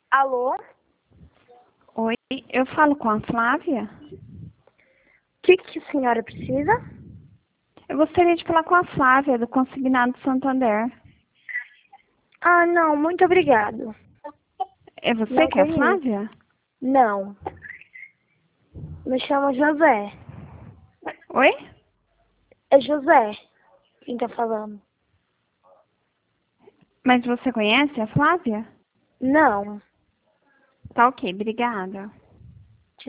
Alô? Oi, eu falo com a Flávia? O que a senhora precisa? Eu gostaria de falar com a Flávia, do Consignado Santander. Ah, não, muito obrigado. É você Não que é a conheço. Flávia? Não. Me chama José. Oi? É José quem tá falando. Mas você conhece a Flávia? Não. Tá ok, obrigada.